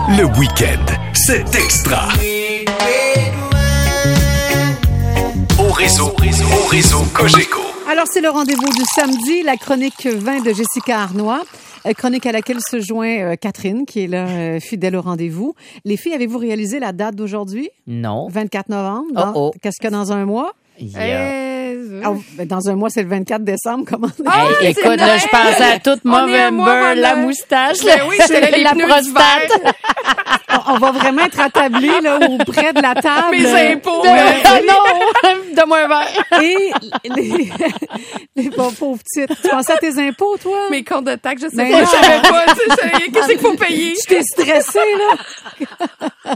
Le week-end, c'est extra. Au réseau Cogeco. Alors, c'est le rendez-vous du samedi, la chronique vin de Jessica Arnois. Chronique à laquelle se joint Catherine, qui est là, fidèle au rendez-vous. Les filles, avez-vous réalisé la date d'aujourd'hui? Non. 24 novembre. Qu'est-ce qu'il y a dans un mois? Dans un mois, c'est le 24 décembre. Comment? Écoute, là, je pensais à toute Movember, la moustache, la prostate. On va vraiment être attablés, là, ou près de la table. Mes impôts. Non! Donne-moi un verre. Et les pauvres petites. Tu pensais à tes impôts, toi? Mes comptes de taxes, je sais pas. Je savais pas. Qu'est-ce qu'il faut payer? Tu t'es stressée, là?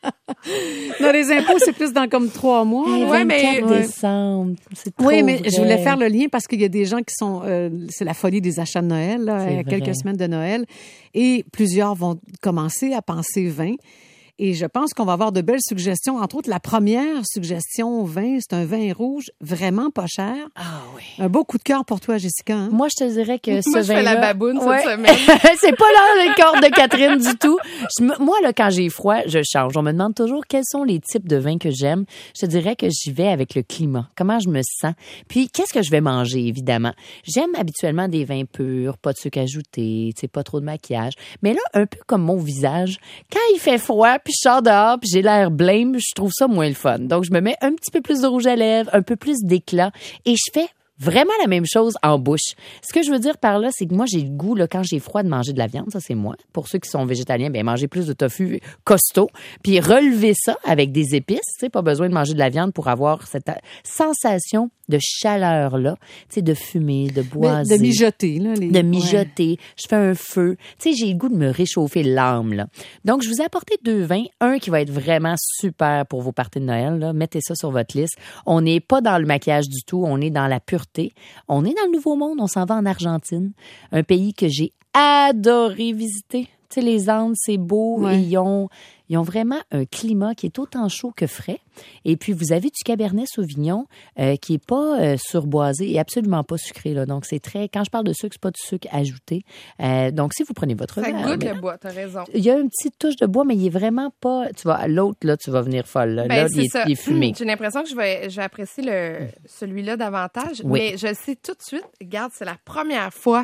Non, les impôts, c'est plus dans comme 3 mois. Ouais, mais décembre, c'est trop oui, mais vrai. je voulais faire le lien parce qu'il y a des gens qui sont... c'est la folie des achats de Noël, là, il y a quelques semaines de Noël. Et plusieurs vont commencer à penser vin. Et je pense qu'on va avoir de belles suggestions. Entre autres, la première suggestion vin, c'est un vin rouge vraiment pas cher. Ah oui. Un beau coup de cœur pour toi, Jessica. Hein? Moi, je te dirais que ce Moi, je fais vin-là... la baboune cette semaine. C'est pas là le corps de Catherine du tout. Moi, là, quand j'ai froid, je change. On me demande toujours quels sont les types de vins que j'aime. Je te dirais que j'y vais avec le climat. Comment je me sens. Puis, qu'est-ce que je vais manger, évidemment? J'aime habituellement des vins purs, pas de sucre ajouté, tu sais, pas trop de maquillage. Mais là, un peu comme mon visage, quand il fait froid, puis je sors dehors, puis j'ai l'air blême, je trouve ça moins le fun. Donc, je me mets un petit peu plus de rouge à lèvres, un peu plus d'éclat, et je fais vraiment la même chose en bouche. Ce que je veux dire par là, c'est que moi, j'ai le goût, là, quand j'ai froid, de manger de la viande. Ça, c'est moi. Pour ceux qui sont végétaliens, bien, manger plus de tofu costaud. Puis relever ça avec des épices. Tu sais, pas besoin de manger de la viande pour avoir cette sensation de chaleur-là. Tu sais, de fumer, de boiser. De mijoter, là. De mijoter. Ouais. Je fais un feu. Tu sais, j'ai le goût de me réchauffer l'âme, là. Donc, je vous ai apporté 2 vins. Un qui va être vraiment super pour vos parties de Noël, là. Mettez ça sur votre liste. On n'est pas dans le maquillage du tout. On est dans la pureté. On est dans le Nouveau Monde, on s'en va en Argentine, un pays que j'ai adoré visiter. Tu sais, les Andes, c'est beau, ouais. Ils ont vraiment un climat qui est autant chaud que frais. Et puis, vous avez du Cabernet Sauvignon qui est pas surboisé et absolument pas sucré, là. Donc, c'est très... Quand je parle de sucre, c'est pas du sucre ajouté. Donc, si vous prenez votre verre... Ça goûte le bois, t'as raison. Il y a une petite touche de bois, mais il est vraiment pas... L'autre, là, tu vas venir folle. Là, là il est fumé. J'ai l'impression que je vais apprécier celui-là davantage. Oui. Mais je sais tout de suite, regarde, c'est la première fois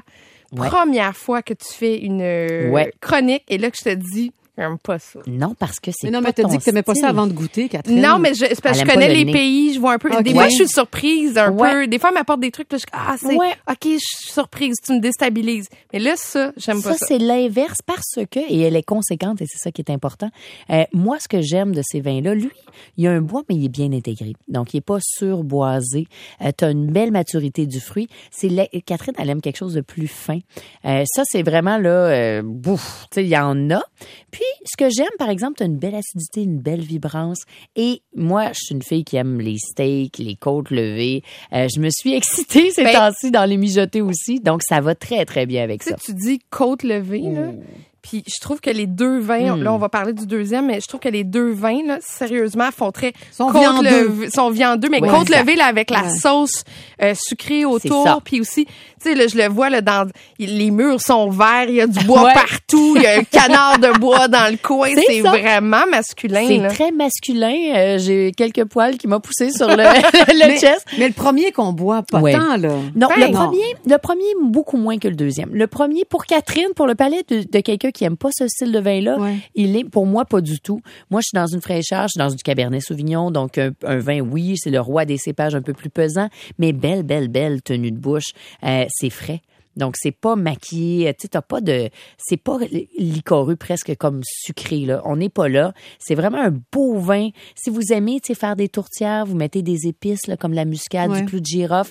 que tu fais une chronique et là que je te dis... J'aime pas ça. Non, parce que c'est. Mais non, mais t'as dit que t'aimais pas ça avant de goûter, Catherine. Non, mais c'est parce que je connais les pays, je vois un peu. Okay. Des fois, je suis surprise un peu. Des fois, elle m'apporte des trucs, là, OK, je suis surprise, tu me déstabilises. Mais là, ça, j'aime pas ça. Ça, c'est l'inverse parce que, et elle est conséquente, et c'est ça qui est important. Moi, ce que j'aime de ces vins-là, lui, il y a un bois, mais il est bien intégré. Donc, il est pas surboisé. T'as une belle maturité du fruit. Catherine, elle aime quelque chose de plus fin. Ça, c'est vraiment, là, tu sais, il y en a. Puis, ce que j'aime, par exemple, t'as une belle acidité, une belle vibrance. Et moi, je suis une fille qui aime les steaks, les côtes levées. Je me suis excitée ces temps-ci dans les mijotés aussi. Donc, ça va très, très bien avec ça. Tu dis côtes levées, là. Puis je trouve que les 2 vins, là on va parler du deuxième, mais je trouve que les 2 vins, là, sérieusement, font très sont viandeux, mais côte levée là avec la sauce sucrée autour, puis aussi, tu sais, là je le vois là dans les murs sont verts, il y a du bois partout, il y a un canard de bois dans le coin, c'est vraiment masculin. C'est très masculin. J'ai quelques poils qui m'ont poussé sur le chest. Mais le premier qu'on boit, pas tant là. Non, le premier beaucoup moins que le deuxième. Le premier pour Catherine, pour le palais de quelqu'un qui aime pas ce style de vin-là, il est pour moi pas du tout. Moi, je suis dans une fraîcheur, je suis dans du Cabernet Sauvignon, donc un vin, oui, c'est le roi des cépages un peu plus pesant, mais belle tenue de bouche. C'est frais. Donc, c'est pas maquillé, tu sais, t'as pas de... C'est pas liquoreux presque comme sucré, là. On n'est pas là. C'est vraiment un beau vin. Si vous aimez, tu sais, faire des tourtières, vous mettez des épices, là, comme la muscade, du clou de girofle,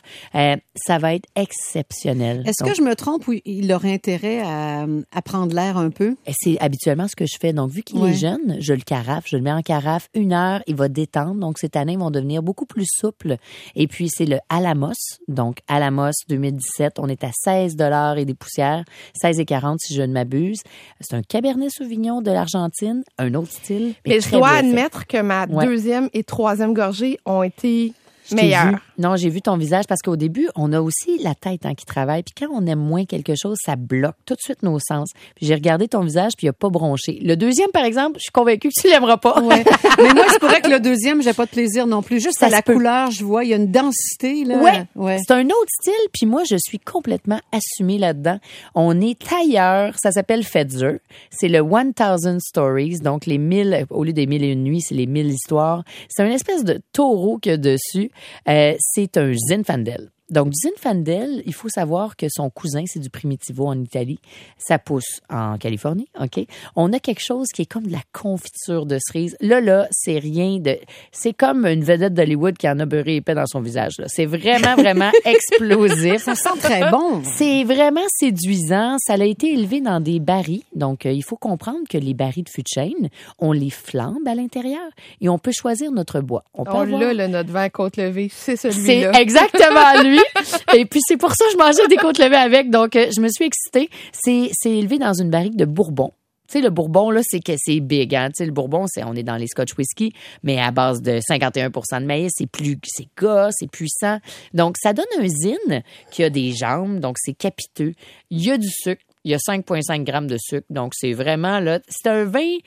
ça va être exceptionnel. Est-ce que je me trompe ou il aurait intérêt à prendre l'air un peu? C'est habituellement ce que je fais. Donc, vu qu'il est jeune, je le mets en carafe 1 heure, il va détendre. Donc, ces tanins vont devenir beaucoup plus souples. Et puis, c'est le Alamos. Donc, Alamos 2017, on est à 16 $ et des poussières, 16,40 si je ne m'abuse. C'est un Cabernet Sauvignon de l'Argentine, un autre style. Mais je dois admettre que ma 2e et 3e gorgée ont été meilleur. Non, j'ai vu ton visage parce qu'au début, on a aussi la tête qui travaille. Puis quand on aime moins quelque chose, ça bloque tout de suite nos sens. Puis j'ai regardé ton visage, puis il n'a pas bronché. Le deuxième, par exemple, je suis convaincue que tu l'aimeras pas. Ouais. Mais moi, c'est vrai que le deuxième, j'ai pas de plaisir non plus. Juste à la couleur, je vois, il y a une densité, là. Ouais. C'est un autre style, puis moi, je suis complètement assumée là-dedans. On est ailleurs. Ça s'appelle Fetzer. C'est le 1000 Stories. Donc, les 1000, au lieu des 1001 nuits, c'est les 1000 histoires. C'est une espèce de taureau qu'il y a dessus. C'est un Zinfandel. Donc, du Zinfandel, il faut savoir que son cousin, c'est du Primitivo en Italie. Ça pousse en Californie, OK? On a quelque chose qui est comme de la confiture de cerise. Là, c'est rien de... C'est comme une vedette d'Hollywood qui en a beurré épais dans son visage, là. C'est vraiment, vraiment explosif. Ça sent très bon. C'est vraiment séduisant. Ça a été élevé dans des barils. Donc, il faut comprendre que les barils de fût de chêne, on les flambe à l'intérieur et on peut choisir notre bois. On l'a, notre vin côte levée. C'est celui-là. C'est exactement lui. Et puis, c'est pour ça que je mangeais des côtes levées avec. Donc, je me suis excitée. C'est élevé dans une barrique de Bourbon. Tu sais, le Bourbon, là, c'est que c'est big, hein. Tu sais, le Bourbon, on est dans les Scotch whisky, mais à base de 51% de maïs, c'est gras, c'est puissant. Donc, ça donne un zin qui a des jambes, donc c'est capiteux. Il y a du sucre. Il y a 5,5 grammes de sucre. Donc, c'est vraiment, là, c'est un vin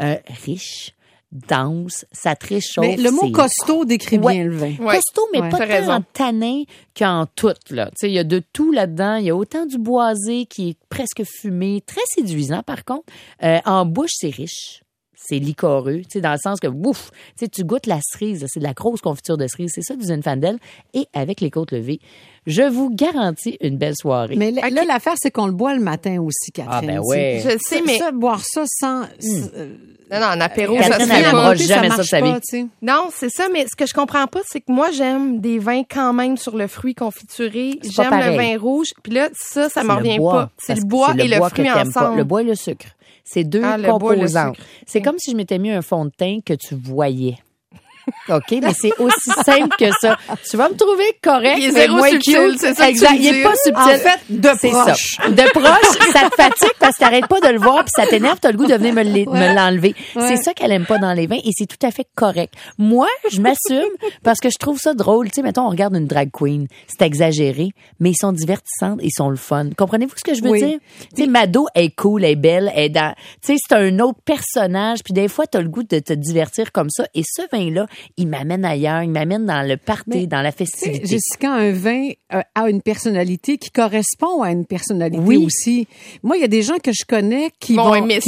riche, dense, ça te réchauffe. Mais le mot costaud décrit bien le vin. Ouais. Costaud, mais pas tant en tanin qu'en tout, là. Tu sais, il y a de tout là-dedans. Il y a autant du boisé qui est presque fumé, très séduisant, par contre. En bouche, c'est riche. C'est liquoreux, tu sais, dans le sens que, ouf, tu sais, tu goûtes la cerise, c'est de la grosse confiture de cerise, c'est ça du Zinfandel, et avec les côtes levées, je vous garantis une belle soirée. Mais là, l'affaire, c'est qu'on le boit le matin aussi, Catherine. Ah, ben ouais. Je sais, mais... boire ça sans... Non, en apéro, Catherine, elle n'aimera jamais ça de sa vie. Non, c'est ça, mais ce que je comprends pas, c'est que moi, j'aime des vins quand même sur le fruit confituré. J'aime le vin rouge. Puis là, ça me revient pas. C'est le bois et le fruit ensemble. Le bois et le sucre. C'est deux composantes. C'est comme si je m'étais mis un fond de teint que tu voyais. OK, mais c'est aussi simple que ça. Tu vas me trouver correct. Il est zéro subtil, c'est ça. Exact. Il est pas subtil. En fait, de proche. Ça. De proche, ça te fatigue parce que t'arrêtes pas de le voir puis ça t'énerve, t'as le goût de venir me l'enlever. Ouais. C'est ça qu'elle aime pas dans les vins et c'est tout à fait correct. Moi, je m'assume parce que je trouve ça drôle. Tu sais, mettons, on regarde une drag queen. C'est exagéré, mais ils sont divertissants, ils sont le fun. Comprenez-vous ce que je veux dire? Tu sais, Mado est cool, elle est belle, elle est dans, tu sais, c'est un autre personnage puis des fois, t'as le goût de te divertir comme ça et ce vin-là, il m'amène ailleurs, il m'amène dans le party, dans la festivité. Jessica, un vin a une personnalité qui correspond à une personnalité aussi. Moi, il y a des gens que je connais qui vont adorer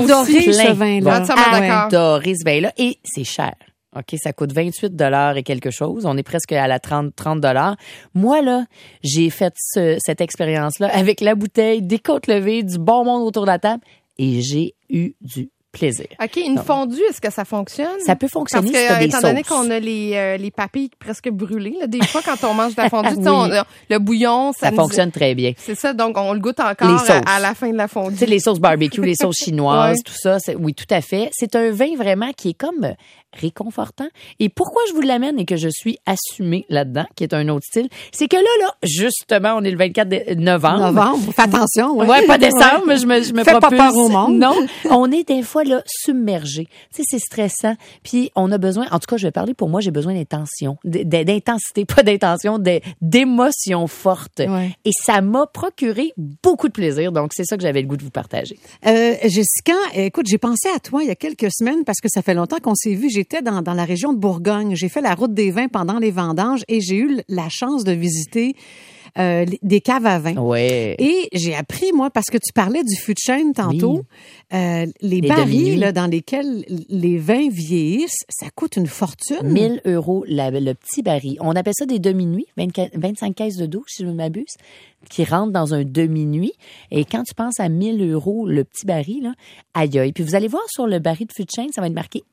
ce vin-là. Adorer ce vin-là. Et c'est cher. OK, ça coûte 28 $ et quelque chose. On est presque à la 30 $. Moi, là, j'ai fait cette expérience-là avec la bouteille, des côtes levées, du bon monde autour de la table et j'ai eu du plaisir. OK, une fondue, est-ce que ça fonctionne? Ça peut fonctionner parce que, si t'as des étant donné qu'on a les papilles presque brûlées, là, des fois, quand on mange de la fondue, le bouillon, ça fonctionne très bien. C'est ça, donc on le goûte encore à la fin de la fondue. Tu sais, les sauces barbecue, les sauces chinoises, tout ça, oui, tout à fait. C'est un vin vraiment qui est comme réconfortant. Et pourquoi je vous l'amène et que je suis assumée là-dedans, qui est un autre style, c'est que là, justement, on est le 24 novembre. Fais attention. Ouais, pas décembre, je me Fais propulse. pas peur au monde. Non, on est des fois là submergé. Tu sais, c'est stressant. Puis on a besoin, en tout cas, je vais parler pour moi, j'ai besoin d'intensité, pas d'intention, d'émotions fortes. Ouais. Et ça m'a procuré beaucoup de plaisir. Donc, c'est ça que j'avais le goût de vous partager. Jessica, écoute, j'ai pensé à toi il y a quelques semaines parce que ça fait longtemps qu'on s'est vu. J'étais dans la région de Bourgogne. J'ai fait la route des vins pendant les vendanges et j'ai eu la chance de visiter des caves à vin. Ouais. Et j'ai appris, moi, parce que tu parlais du fût de chêne tantôt, les barils là, dans lesquels les vins vieillissent, ça coûte une fortune. 1 000 € le petit baril. On appelle ça des demi-nuits, 25 caisses de 12, si je ne m'abuse, qui rentrent dans un demi-nuit. Et quand tu penses à 1 000 € le petit baril, là, aïe aïe. Puis vous allez voir sur le baril de fût de chêne, ça va être marqué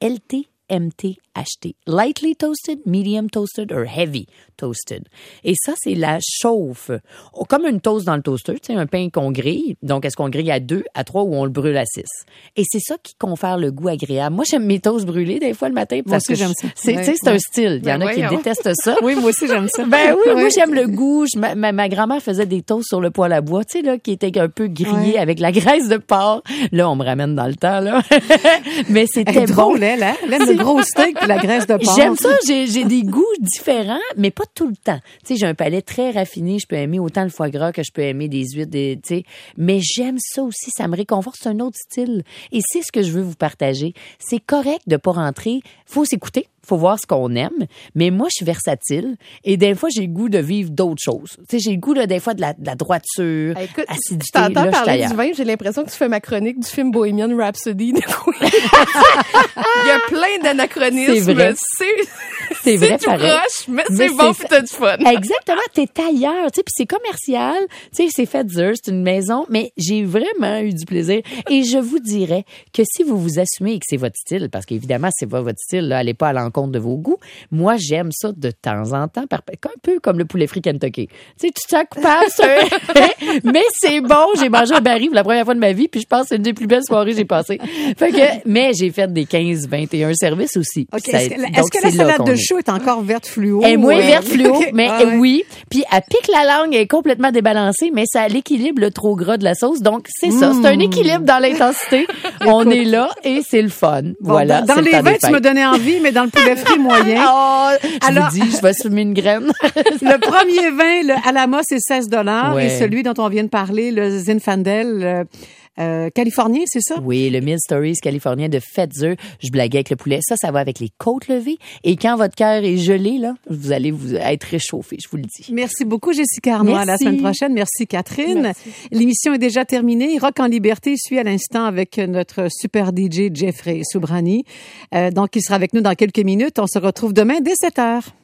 LTMTHT. Lightly toasted, medium toasted or heavy toasted. Et ça, c'est la chauffe. Comme une toast dans le toaster, tu sais, un pain qu'on grille. Donc, est-ce qu'on grille à 2, à 3 ou on le brûle à 6? Et c'est ça qui confère le goût agréable. Moi, j'aime mes toasts brûlés des fois le matin. Parce que j'aime ça. C'est un style. Il y en a qui détestent ça. Oui, moi aussi, j'aime ça. Ben oui, moi, j'aime le goût. Ma grand-mère faisait des toasts sur le poêle à bois, tu sais, là, qui étaient un peu grillés avec la graisse de porc. Là, on me ramène dans le temps, là. Mais c'était drôle, elle, hein? Elle aime le gros steak et la graisse de porc. J'aime ça. J'ai des goûts différents, mais pas tout le temps. Tu sais, j'ai un palais très raffiné. Je peux aimer autant le foie gras que je peux aimer des huîtres, tu sais. Mais j'aime ça aussi. Ça me réconforte. C'est un autre style. Et c'est ce que je veux vous partager. C'est correct de pas rentrer. Faut s'écouter. Faut voir ce qu'on aime. Mais moi, je suis versatile. Et des fois, j'ai le goût de vivre d'autres choses. Tu sais, j'ai le goût, là, des fois, de la droiture, écoute, acidité. Je t'entends là, parler du vin, j'ai l'impression que tu fais ma chronique du film Bohemian Rhapsody de Queen. Il y a plein d'anachronismes. C'est vrai. C'est vrai, tout pareil. proche, mais c'est bon pis t'as du fun. Exactement. T'es ailleurs. Tu sais, puis c'est commercial. Tu sais, c'est fait dur. C'est une maison. Mais j'ai vraiment eu du plaisir. Et je vous dirais que si vous vous assumez et que c'est votre style, parce qu'évidemment, c'est pas votre style, là, allez pas à l'encontre de vos goûts. Moi, j'aime ça de temps en temps, un peu comme le poulet frit Kentucky. Tu sais, tu te sens coupable, mais c'est bon. J'ai mangé un baril pour la première fois de ma vie, puis je pense que c'est une des plus belles soirées que j'ai passées. Mais j'ai fait des 15-21 services aussi. Okay. Est-ce que la salade de choux est encore verte fluo? Elle est moins verte fluo, okay. Mais oui. Puis elle pique la langue, elle est complètement débalancée, mais ça l'équilibre le trop gras de la sauce. Donc, c'est ça. C'est un équilibre dans l'intensité. On est là et c'est le fun. Bon, voilà. Dans les vins, tu me donnais envie, mais dans le poulet frit moyen. Alors, vous dis, je vais semer une graine. Le premier vin, le Alama, c'est 16 $. Et celui dont on vient de parler, le Zinfandel, californien, c'est ça? Oui, le Mill Stories californien de Fetzer. Je blaguais avec le poulet. Ça va avec les côtes levées. Et quand votre cœur est gelé, là, vous allez être réchauffé, je vous le dis. Merci beaucoup, Jessica Arnois. À la semaine prochaine. Merci, Catherine. Merci. L'émission est déjà terminée. Rock en liberté suit à l'instant avec notre super DJ Jeffrey Soubrani. Donc, il sera avec nous dans quelques minutes. On se retrouve demain dès 7h.